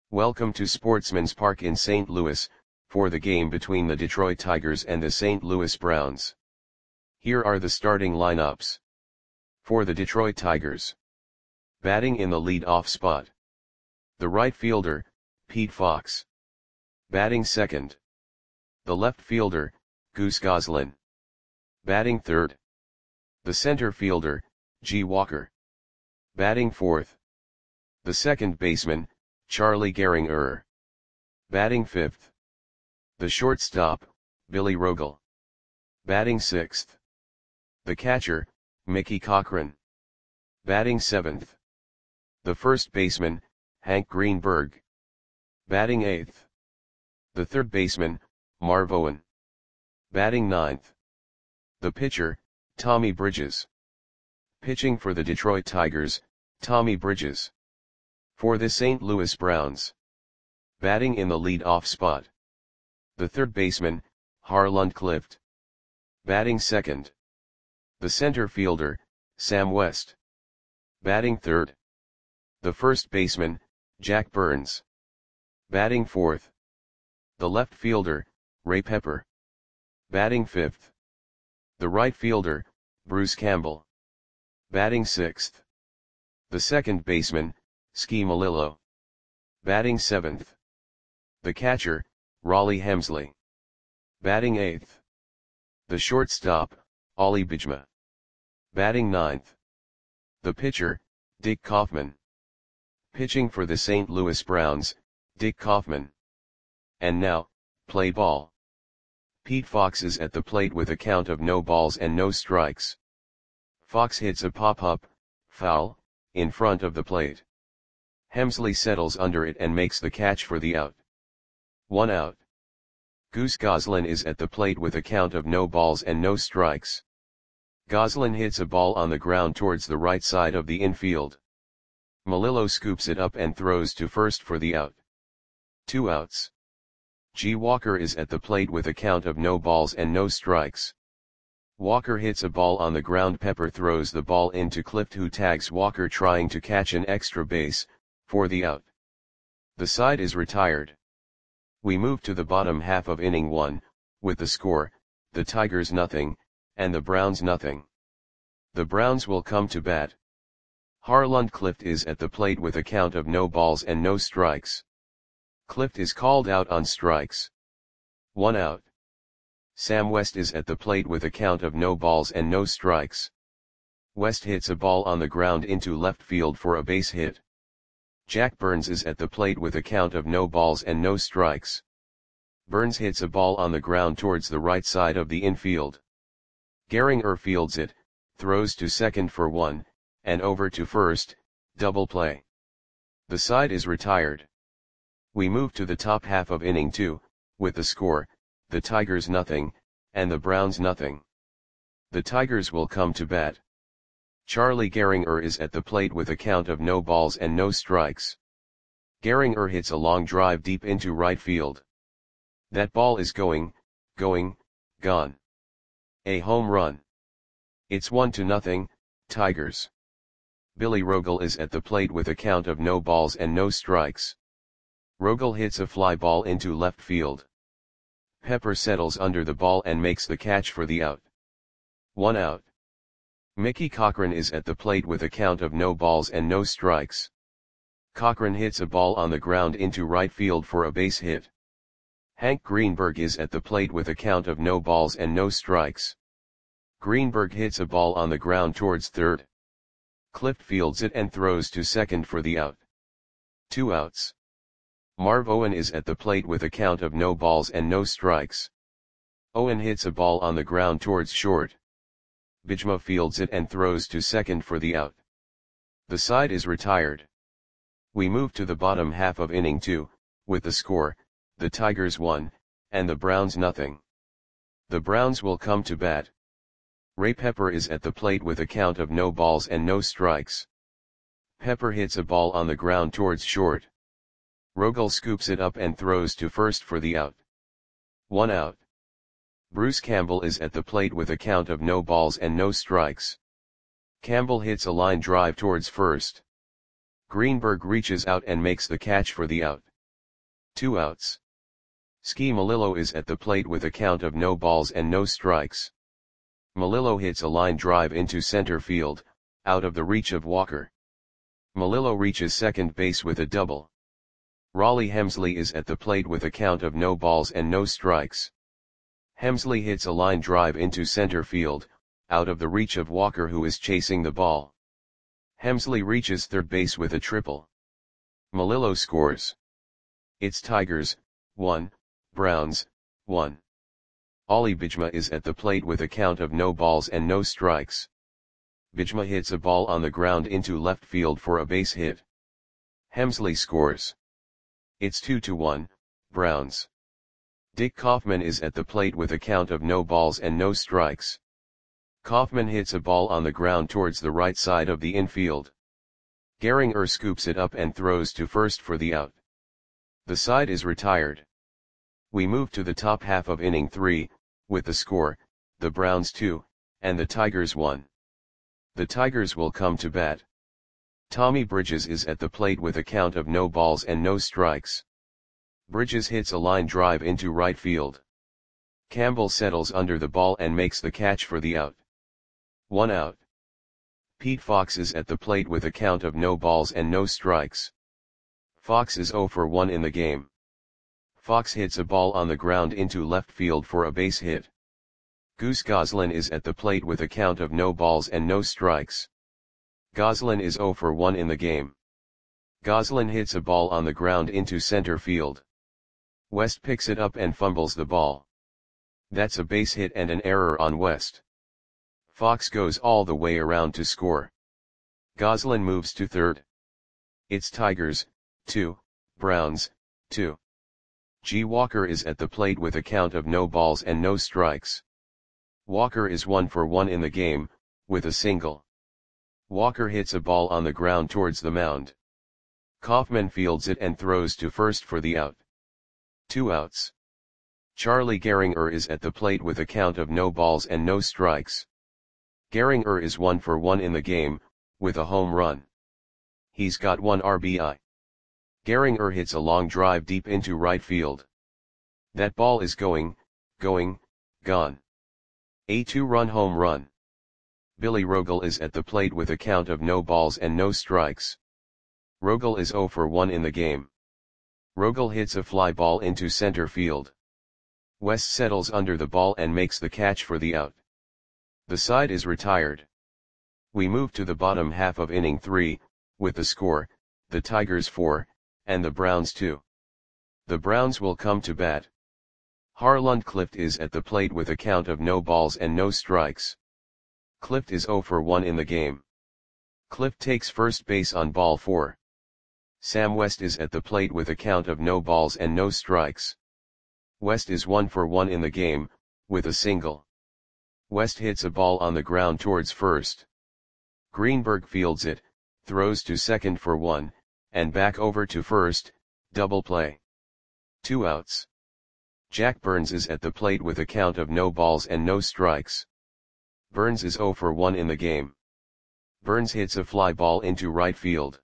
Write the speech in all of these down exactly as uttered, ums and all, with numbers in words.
Welcome to Sportsman's Park in Saint Louis, for the game between the Detroit Tigers and the Saint Louis Browns. Here are the starting lineups. For the Detroit Tigers. Batting in the lead-off spot. The right fielder, Pete Fox. Batting second. The left fielder, Goose Goslin. Batting third. The center fielder, G. Walker. Batting fourth. The second baseman, Charlie Gehringer. Batting fifth. The shortstop, Billy Rogel. Batting sixth. The catcher, Mickey Cochrane. Batting seventh. The first baseman, Hank Greenberg. Batting eighth. The third baseman, Marv Owen. Batting ninth. The pitcher, Tommy Bridges. Pitching for the Detroit Tigers, Tommy Bridges. For the Saint Louis Browns. Batting in the lead-off spot. The third baseman, Harland Clift. Batting second. The center fielder, Sam West. Batting third. The first baseman, Jack Burns. Batting fourth. The left fielder, Ray Pepper. Batting fifth. The right fielder, Bruce Campbell. Batting sixth. The second baseman, Ski Malillo. Batting seventh. The catcher, Rollie Hemsley. Batting eighth. The shortstop, Ollie Bijma. Batting ninth. The pitcher, Dick Kaufman. Pitching for the Saint Louis Browns, Dick Kaufman. And now, play ball. Pete Fox is at the plate with a count of no balls and no strikes. Fox hits a pop-up, foul, in front of the plate. Hemsley settles under it and makes the catch for the out. One out. Goose Goslin is at the plate with a count of no balls and no strikes. Goslin hits a ball on the ground towards the right side of the infield. Malillo scoops it up and throws to first for the out. Two outs. G. Walker is at the plate with a count of no balls and no strikes. Walker hits a ball on the ground. Pepper throws the ball into Clift, who tags Walker trying to catch an extra base, for the out. The side is retired. We move to the bottom half of inning one, with the score, the Tigers nothing, and the Browns nothing. The Browns will come to bat. Harland Clift is at the plate with a count of no balls and no strikes. Clift is called out on strikes. One out. Sam West is at the plate with a count of no balls and no strikes. West hits a ball on the ground into left field for a base hit. Jack Burns is at the plate with a count of no balls and no strikes. Burns hits a ball on the ground towards the right side of the infield. Gehringer fields it, throws to second for one, and over to first, double play. The side is retired. We move to the top half of inning two, with the score, the Tigers nothing, and the Browns nothing. The Tigers will come to bat. Charlie Gehringer is at the plate with a count of no balls and no strikes. Gehringer hits a long drive deep into right field. That ball is going, going, gone. A home run. It's one to nothing, Tigers. Billy Rogel is at the plate with a count of no balls and no strikes. Rogel hits a fly ball into left field. Pepper settles under the ball and makes the catch for the out. One out. Mickey Cochrane is at the plate with a count of no balls and no strikes. Cochrane hits a ball on the ground into right field for a base hit. Hank Greenberg is at the plate with a count of no balls and no strikes. Greenberg hits a ball on the ground towards third. Clift fields it and throws to second for the out. Two outs. Marv Owen is at the plate with a count of no balls and no strikes. Owen hits a ball on the ground towards short. Bijma fields it and throws to second for the out. The side is retired. We move to the bottom half of inning two, with the score, the Tigers one, and the Browns nothing. The Browns will come to bat. Ray Pepper is at the plate with a count of no balls and no strikes. Pepper hits a ball on the ground towards short. Rogel scoops it up and throws to first for the out. One out. Bruce Campbell is at the plate with a count of no balls and no strikes. Campbell hits a line drive towards first. Greenberg reaches out and makes the catch for the out. Two outs. Ski Melillo is at the plate with a count of no balls and no strikes. Melillo hits a line drive into center field, out of the reach of Walker. Melillo reaches second base with a double. Raleigh Hemsley is at the plate with a count of no balls and no strikes. Hemsley hits a line drive into center field, out of the reach of Walker who is chasing the ball. Hemsley reaches third base with a triple. Melillo scores. It's Tigers, one, Browns, one. Ollie Bijma is at the plate with a count of no balls and no strikes. Bijma hits a ball on the ground into left field for a base hit. Hemsley scores. It's two to one, Browns. Dick Kaufman is at the plate with a count of no balls and no strikes. Kaufman hits a ball on the ground towards the right side of the infield. Gehringer scoops it up and throws to first for the out. The side is retired. We move to the top half of inning three, with the score, the Browns two, and the Tigers one. The Tigers will come to bat. Tommy Bridges is at the plate with a count of no balls and no strikes. Bridges hits a line drive into right field. Campbell settles under the ball and makes the catch for the out. One out. Pete Fox is at the plate with a count of no balls and no strikes. Fox is oh for one in the game. Fox hits a ball on the ground into left field for a base hit. Goose Goslin is at the plate with a count of no balls and no strikes. Goslin is oh for one in the game. Goslin hits a ball on the ground into center field. West picks it up and fumbles the ball. That's a base hit and an error on West. Fox goes all the way around to score. Goslin moves to third. It's Tigers, two, Browns, two. G. Walker is at the plate with a count of no balls and no strikes. Walker is one for one in the game, with a single. Walker hits a ball on the ground towards the mound. Kaufman fields it and throws to first for the out. Two outs. Charlie Gehringer is at the plate with a count of no balls and no strikes. Gehringer is one for one in the game, with a home run. He's got one R B I. Gehringer hits a long drive deep into right field. That ball is going, going, gone. A two-run home run. Billy Rogel is at the plate with a count of no balls and no strikes. Rogel is oh for one in the game. Rogel hits a fly ball into center field. West settles under the ball and makes the catch for the out. The side is retired. We move to the bottom half of inning three, with the score, the Tigers four, and the Browns two. The Browns will come to bat. Harlund Clift is at the plate with a count of no balls and no strikes. Clift is oh for one in the game. Clift takes first base on ball four. Sam West is at the plate with a count of no balls and no strikes. West is one for one in the game, with a single. West hits a ball on the ground towards first. Greenberg fields it, throws to second for one, and back over to first, double play. Two outs. Jack Burns is at the plate with a count of no balls and no strikes. Burns is oh for one in the game. Burns hits a fly ball into right field.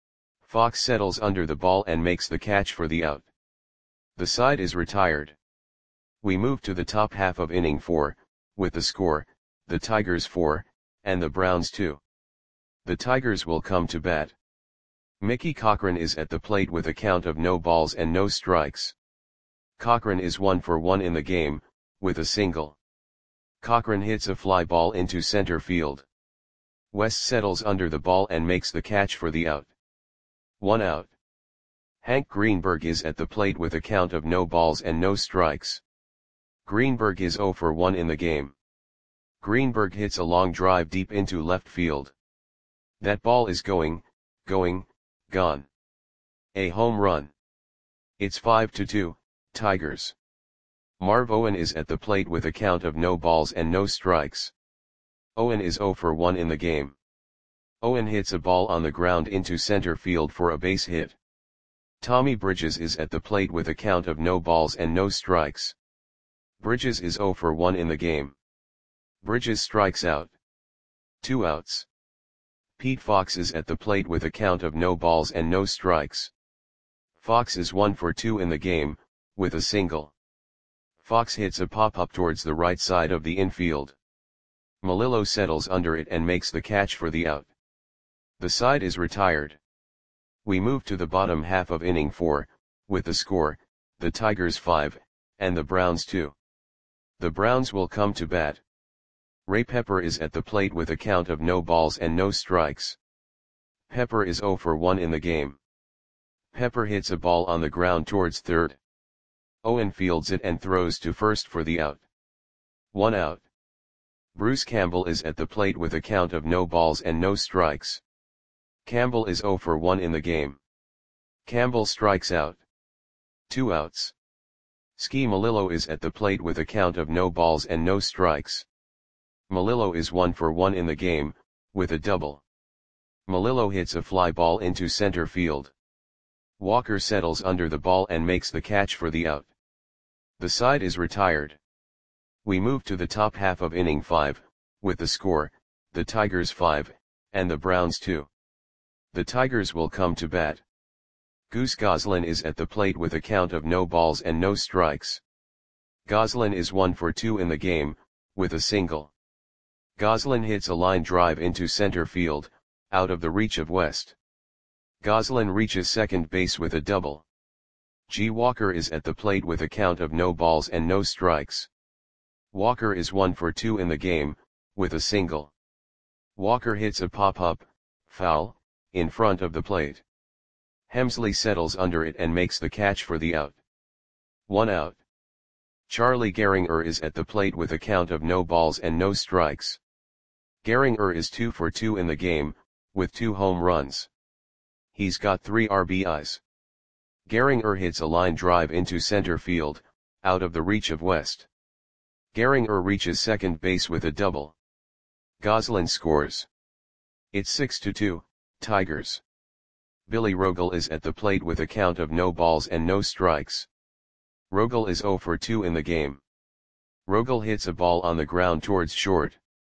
Fox settles under the ball and makes the catch for the out. The side is retired. We move to the top half of inning four, with the score, the Tigers four, and the Browns two. The Tigers will come to bat. Mickey Cochran is at the plate with a count of no balls and no strikes. Cochran is one for one in the game, with a single. Cochran hits a fly ball into center field. West settles under the ball and makes the catch for the out. One out. Hank Greenberg is at the plate with a count of no balls and no strikes. Greenberg is oh for one in the game. Greenberg hits a long drive deep into left field. That ball is going, going, gone. A home run. It's five to two, Tigers. Marv Owen is at the plate with a count of no balls and no strikes. Owen is oh for one in the game. Owen hits a ball on the ground into center field for a base hit. Tommy Bridges is at the plate with a count of no balls and no strikes. Bridges is oh for one in the game. Bridges strikes out. Two outs. Pete Fox is at the plate with a count of no balls and no strikes. Fox is one for two in the game, with a single. Fox hits a pop-up towards the right side of the infield. Melillo settles under it and makes the catch for the out. The side is retired. We move to the bottom half of inning four, with the score, the Tigers five, and the Browns two. The Browns will come to bat. Ray Pepper is at the plate with a count of no balls and no strikes. Pepper is zero for one in the game. Pepper hits a ball on the ground towards third. Owen fields it and throws to first for the out. One out. Bruce Campbell is at the plate with a count of no balls and no strikes. Campbell is zero for one in the game. Campbell strikes out. Two outs. Ski Melillo is at the plate with a count of no balls and no strikes. Melillo is one for one in the game, with a double. Melillo hits a fly ball into center field. Walker settles under the ball and makes the catch for the out. The side is retired. We move to the top half of inning five, with the score, the Tigers five, and the Browns two. The Tigers will come to bat. Goose Goslin is at the plate with a count of no balls and no strikes. Goslin is one for two in the game, with a single. Goslin hits a line drive into center field, out of the reach of West. Goslin reaches second base with a double. G. Walker is at the plate with a count of no balls and no strikes. Walker is one for two in the game, with a single. Walker hits a pop-up, foul, in front of the plate. Hemsley settles under it and makes the catch for the out. One out. Charlie Gehringer is at the plate with a count of no balls and no strikes. Gehringer is two for two in the game, with two home runs. He's got three R B Is. Gehringer hits a line drive into center field, out of the reach of West. Gehringer reaches second base with a double. Goslin scores. It's six to two, Tigers. Billy Rogel is at the plate with a count of no balls and no strikes. Rogel is zero for two in the game. Rogel hits a ball on the ground towards short.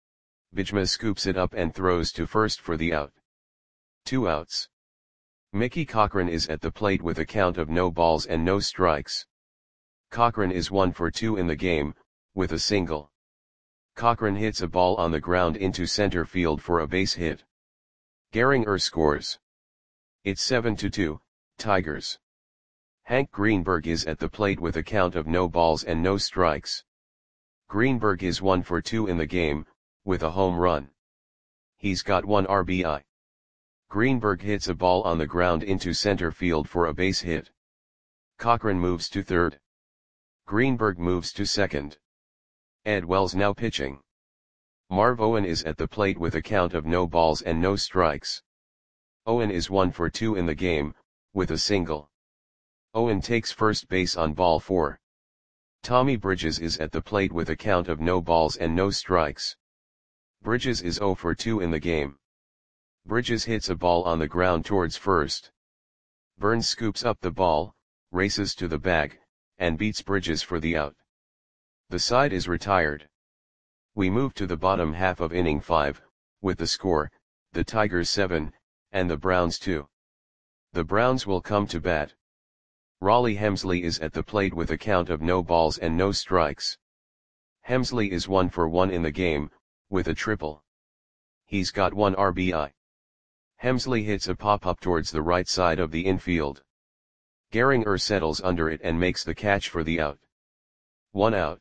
Bijma scoops it up and throws to first for the out. Two outs. Mickey Cochran is at the plate with a count of no balls and no strikes. Cochran is one for two in the game, with a single. Cochran hits a ball on the ground into center field for a base hit. Gehringer scores. It's seven to two, Tigers. Hank Greenberg is at the plate with a count of no balls and no strikes. Greenberg is one for two in the game, with a home run. He's got one R B I. Greenberg hits a ball on the ground into center field for a base hit. Cochran moves to third. Greenberg moves to second. Ed Wells now pitching. Marv Owen is at the plate with a count of no balls and no strikes. Owen is one for two in the game, with a single. Owen takes first base on ball four. Tommy Bridges is at the plate with a count of no balls and no strikes. Bridges is zero for two in the game. Bridges hits a ball on the ground towards first. Burns scoops up the ball, races to the bag, and beats Bridges for the out. The side is retired. We move to the bottom half of inning five, with the score, the Tigers seven, and the Browns two. The Browns will come to bat. Raleigh Hemsley is at the plate with a count of no balls and no strikes. Hemsley is one for one in the game, with a triple. He's got one R B I. Hemsley hits a pop-up towards the right side of the infield. Gehringer settles under it and makes the catch for the out. One out.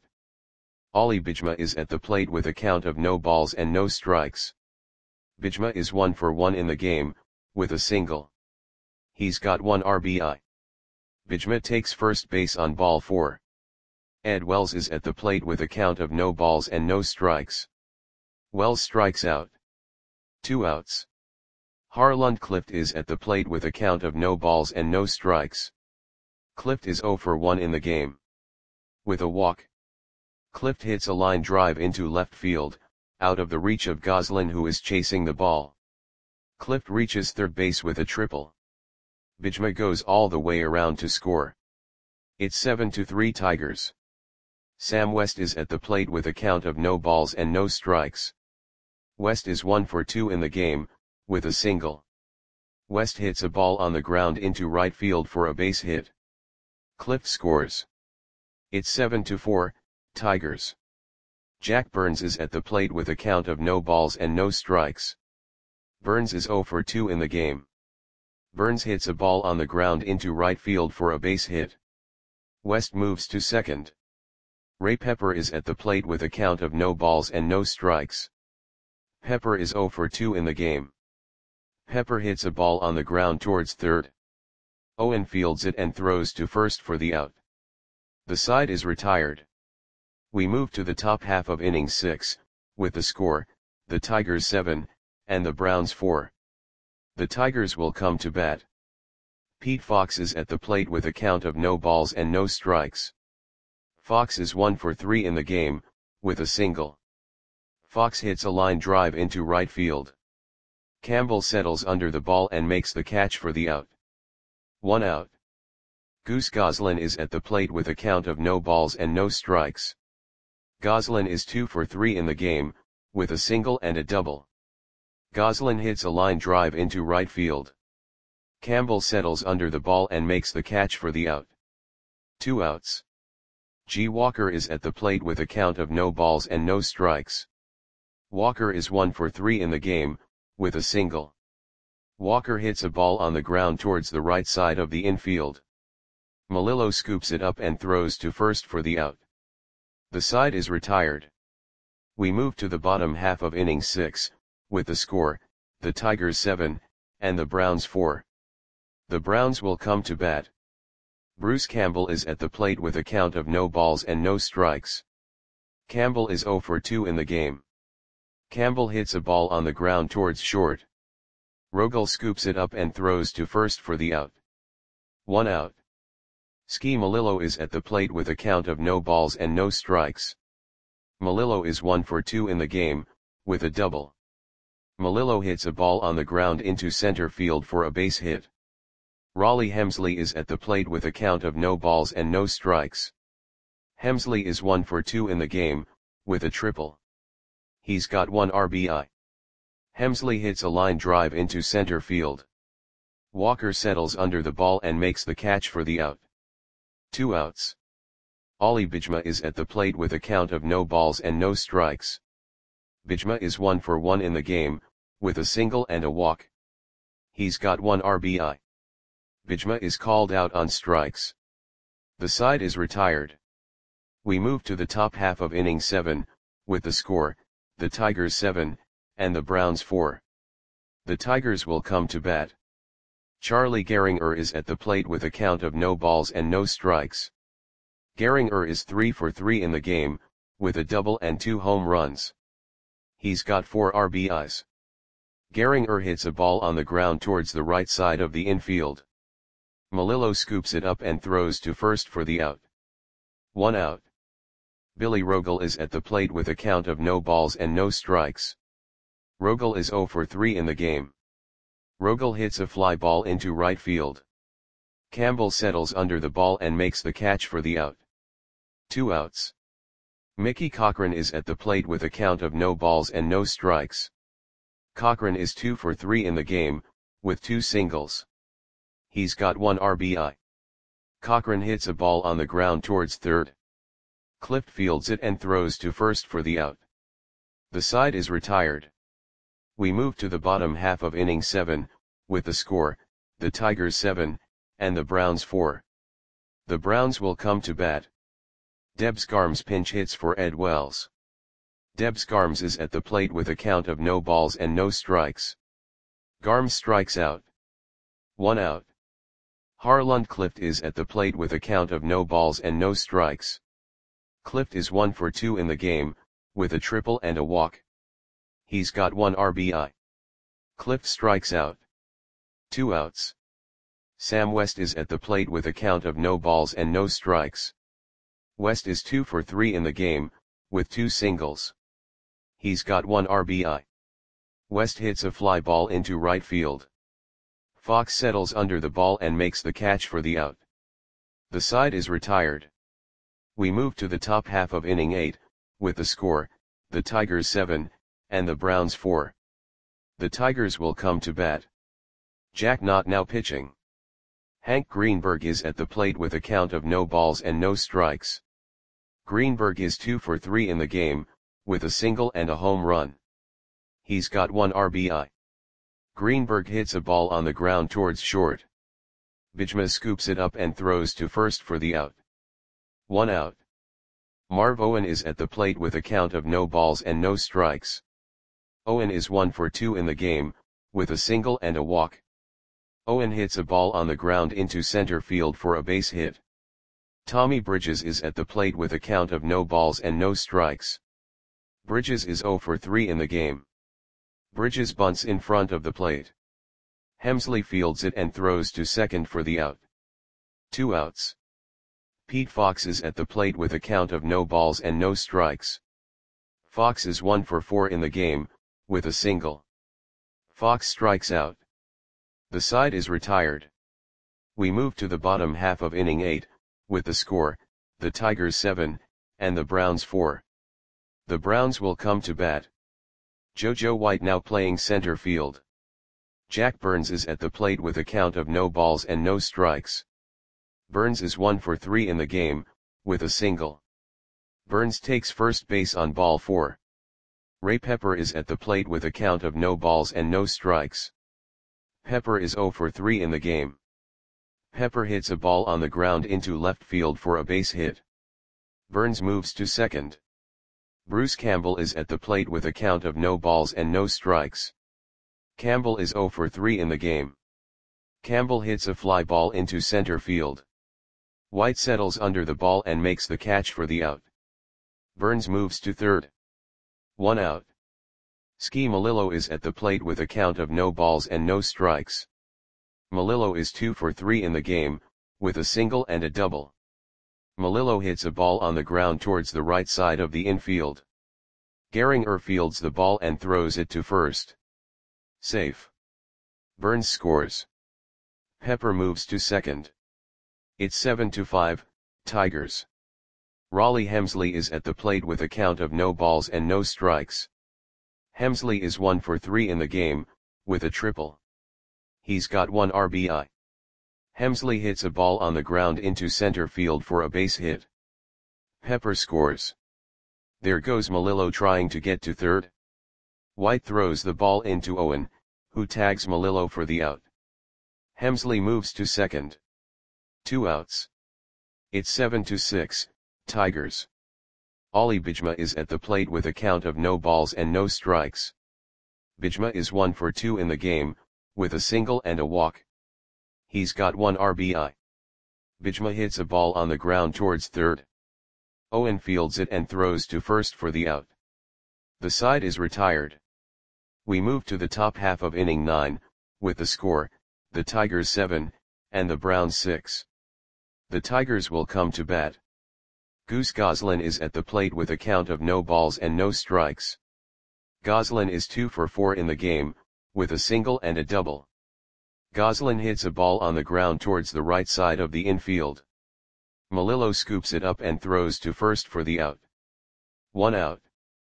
Ollie Bijma is at the plate with a count of no balls and no strikes. Bijma is one for one in the game, with a single. He's got one R B I. Bijma takes first base on ball four. Ed Wells is at the plate with a count of no balls and no strikes. Wells strikes out. Two outs. Harlund Clift is at the plate with a count of no balls and no strikes. Clift is zero for one in the game. With a walk. Clift hits a line drive into left field, out of the reach of Goslin who is chasing the ball. Clift reaches third base with a triple. Bijma goes all the way around to score. It's seven to three Tigers. Sam West is at the plate with a count of no balls and no strikes. West is one for two in the game, with a single. West hits a ball on the ground into right field for a base hit. Clift scores. It's seven to four, Tigers. Jack Burns is at the plate with a count of no balls and no strikes. Burns is zero for two in the game. Burns hits a ball on the ground into right field for a base hit. West moves to second. Ray Pepper is at the plate with a count of no balls and no strikes. Pepper is zero for two in the game. Pepper hits a ball on the ground towards third. Owen fields it and throws to first for the out. The side is retired. We move to the top half of inning six, with the score, the Tigers seven, and the Browns four. The Tigers will come to bat. Pete Fox is at the plate with a count of no balls and no strikes. Fox is one for three in the game, with a single. Fox hits a line drive into right field. Campbell settles under the ball and makes the catch for the out. One out. Goose Goslin is at the plate with a count of no balls and no strikes. Goslin is two for three in the game, with a single and a double. Goslin hits a line drive into right field. Campbell settles under the ball and makes the catch for the out. Two outs. G. Walker is at the plate with a count of no balls and no strikes. Walker is one for three in the game, with a single. Walker hits a ball on the ground towards the right side of the infield. Melillo scoops it up and throws to first for the out. The side is retired. We move to the bottom half of inning six, with the score, the Tigers seven, and the Browns four. The Browns will come to bat. Bruce Campbell is at the plate with a count of no balls and no strikes. Campbell is zero for two in the game. Campbell hits a ball on the ground towards short. Rogel scoops it up and throws to first for the out. One out. Ski Melillo is at the plate with a count of no balls and no strikes. Melillo is one for two in the game, with a double. Melillo hits a ball on the ground into center field for a base hit. Raleigh Hemsley is at the plate with a count of no balls and no strikes. Hemsley is one for two in the game, with a triple. He's got one R B I. Hemsley hits a line drive into center field. Walker settles under the ball and makes the catch for the out. Two outs. Ollie Bijma is at the plate with a count of no balls and no strikes. Bijma is one for one in the game, with a single and a walk. He's got one R B I. Bijma is called out on strikes. The side is retired. We move to the top half of inning seven, with the score, the Tigers seven, and the Browns four. The Tigers will come to bat. Charlie Gehringer is at the plate with a count of no balls and no strikes. Gehringer is three for three in the game, with a double and two home runs. He's got four R B Is. Gehringer hits a ball on the ground towards the right side of the infield. Melillo scoops it up and throws to first for the out. One out. Billy Rogel is at the plate with a count of no balls and no strikes. Rogel is zero for three in the game. Rogel hits a fly ball into right field. Campbell settles under the ball and makes the catch for the out. Two outs. Mickey Cochran is at the plate with a count of no balls and no strikes. Cochran is two for three in the game, with two singles. He's got one R B I. Cochran hits a ball on the ground towards third. Clift fields it and throws to first for the out. The side is retired. We move to the bottom half of inning seven, with the score, the Tigers seven, and the Browns four. The Browns will come to bat. Debs Garms pinch hits for Ed Wells. Debs Garms is at the plate with a count of no balls and no strikes. Garms strikes out. One out. Harland Clift is at the plate with a count of no balls and no strikes. Clift is one for two in the game, with a triple and a walk. He's got one R B I. Clift strikes out. Two outs. Sam West is at the plate with a count of no balls and no strikes. West is two for three in the game, with two singles. He's got one R B I. West hits a fly ball into right field. Fox settles under the ball and makes the catch for the out. The side is retired. We move to the top half of inning eight, with the score, the Tigers seven, and the Browns four. The Tigers will come to bat. Jack Knott now pitching. Hank Greenberg is at the plate with a count of no balls and no strikes. Greenberg is two for three in the game, with a single and a home run. He's got one R B I. Greenberg hits a ball on the ground towards short. Bichma scoops it up and throws to first for the out. One out. Marv Owen is at the plate with a count of no balls and no strikes. Owen is one for two in the game, with a single and a walk. Owen hits a ball on the ground into center field for a base hit. Tommy Bridges is at the plate with a count of no balls and no strikes. Bridges is zero for three in the game. Bridges bunts in front of the plate. Hemsley fields it and throws to second for the out. Two outs. Pete Fox is at the plate with a count of no balls and no strikes. Fox is one for four in the game, with a single. Fox strikes out. The side is retired. We move to the bottom half of inning eight, with the score, the Tigers seven, and the Browns four. The Browns will come to bat. JoJo White now playing center field. Jack Burns is at the plate with a count of no balls and no strikes. Burns is one for three in the game, with a single. Burns takes first base on ball four. Ray Pepper is at the plate with a count of no balls and no strikes. Pepper is zero for three in the game. Pepper hits a ball on the ground into left field for a base hit. Burns moves to second. Bruce Campbell is at the plate with a count of no balls and no strikes. Campbell is zero for three in the game. Campbell hits a fly ball into center field. White settles under the ball and makes the catch for the out. Burns moves to third. One out. Ski Melillo is at the plate with a count of no balls and no strikes. Melillo is two for three in the game, with a single and a double. Melillo hits a ball on the ground towards the right side of the infield. Gehringer fields the ball and throws it to first. Safe. Burns scores. Pepper moves to second. It's seven to five, Tigers. Raleigh Hemsley is at the plate with a count of no balls and no strikes. Hemsley is one for three in the game, with a triple. He's got one R B I. Hemsley hits a ball on the ground into center field for a base hit. Pepper scores. There goes Melillo trying to get to third. White throws the ball into Owen, who tags Melillo for the out. Hemsley moves to second. Two outs. It's seven to six, Tigers. Ollie Bichma is at the plate with a count of no balls and no strikes. Bichma is one for two in the game, with a single and a walk. He's got one R B I. Bichma hits a ball on the ground towards third. Owen fields it and throws to first for the out. The side is retired. We move to the top half of inning nine, with the score, the Tigers seven, and the Browns six. The Tigers will come to bat. Goose Goslin is at the plate with a count of no balls and no strikes. Goslin is two for four in the game, with a single and a double. Goslin hits a ball on the ground towards the right side of the infield. Melillo scoops it up and throws to first for the out. One out.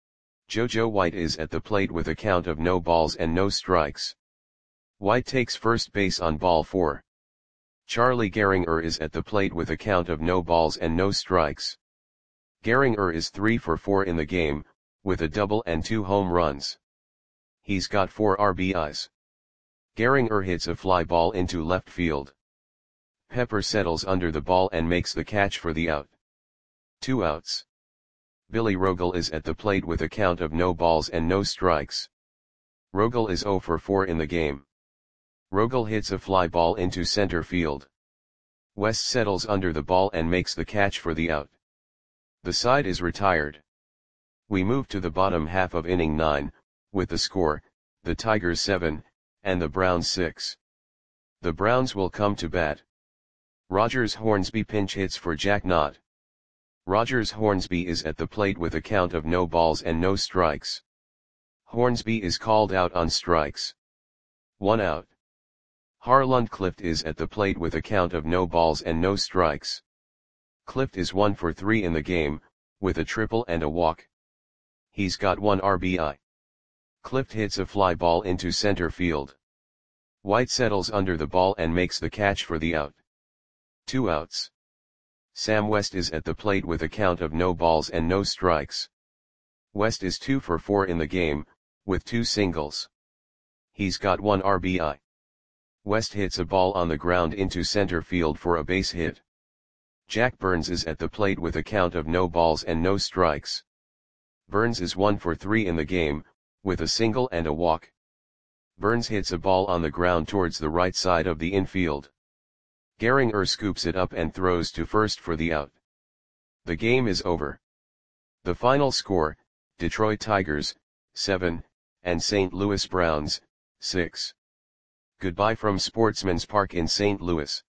JoJo White is at the plate with a count of no balls and no strikes. White takes first base on ball four. Charlie Gehringer is at the plate with a count of no balls and no strikes. Gehringer is three for four in the game, with a double and two home runs. He's got four R B Is. Gehringer hits a fly ball into left field. Pepper settles under the ball and makes the catch for the out. Two outs. Billy Rogel is at the plate with a count of no balls and no strikes. Rogel is zero for four in the game. Rogel hits a fly ball into center field. West settles under the ball and makes the catch for the out. The side is retired. We move to the bottom half of inning nine, with the score, the Tigers seven, and the Browns six. The Browns will come to bat. Rogers Hornsby pinch hits for Jack Knott. Rogers Hornsby is at the plate with a count of no balls and no strikes. Hornsby is called out on strikes. One out. Harland Clift is at the plate with a count of no balls and no strikes. Clift is one for three in the game, with a triple and a walk. He's got one R B I. Clift hits a fly ball into center field. White settles under the ball and makes the catch for the out. Two outs. Sam West is at the plate with a count of no balls and no strikes. West is two for four in the game, with two singles. He's got one R B I. West hits a ball on the ground into center field for a base hit. Jack Burns is at the plate with a count of no balls and no strikes. Burns is one for three in the game, with a single and a walk. Burns hits a ball on the ground towards the right side of the infield. Gehringer scoops it up and throws to first for the out. The game is over. The final score, Detroit Tigers, seven, and Saint Louis Browns, six. Goodbye from Sportsman's Park in Saint Louis.